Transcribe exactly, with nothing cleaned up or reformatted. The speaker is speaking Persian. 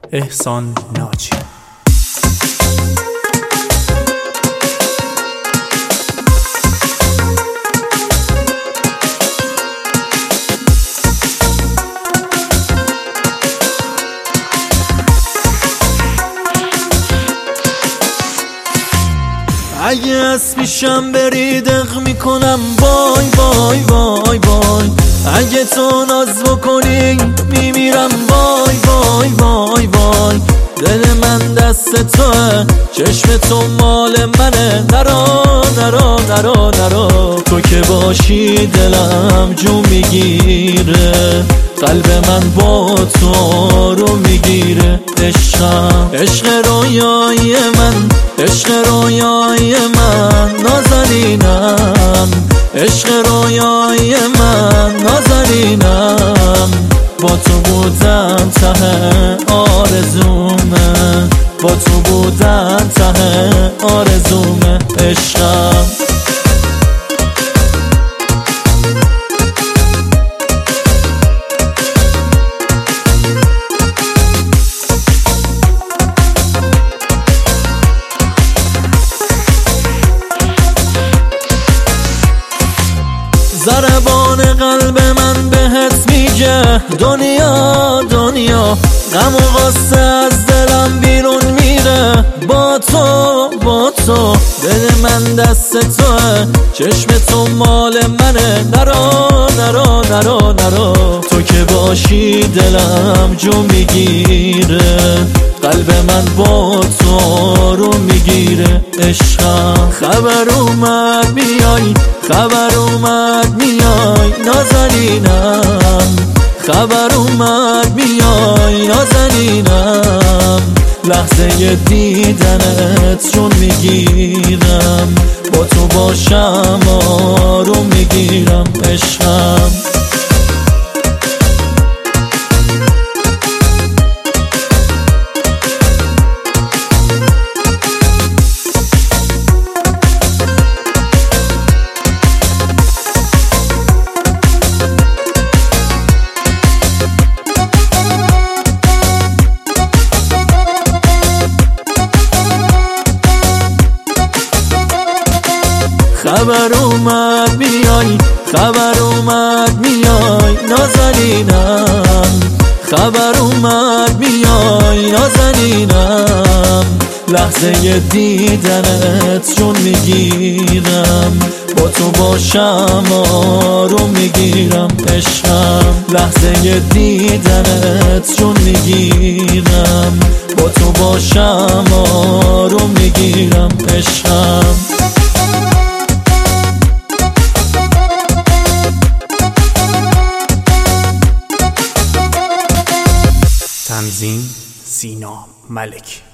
احسان ناجی. اگه از پیشم بری دق میکنم وای وای وای وای، اگه تو ناز بکنی میمیرم وای وای وای وای. دل من دست توه، چشم تو مال منه، نرا نرا نرا نرا. تو که باشی دلم جو میگیره، قلب من با تو رو میگیره. عشقم عشق رویای من، عشق رویای من، نازنینم عشق رویای من، نازنینم. با تو بودن ته آرزومه، با تو بودن ته آرزومه. عشقم ضربان قلب من بهت میگه دنیا دنیا، غم و غصه از دلم بیرون میره. با تو با تو دل من دست توه، چشم تو مال منه، نرا نرا نرا نرا. تو که باشی دلم جو میگیره، قلب من با تو رو میگیره. عشقم خبر اومد میای، خبر اومد میای، نازنینم خبر اومد میای، نازنینم. لحظه دیدنت چون میگیرم، با تو باشم آروم میگیرم. عشقم خبر اومد میای، خبر اومد میای، نازنینم خبر اومد میای، نازنینم. لحظه دیدنت چون میگیرم، با تو باشم آروم میگیرم. عشقم لحظه دیدنت چون میگیرم، با تو باشم آروم میگیرم. عشقم تنظیم سینا ملک.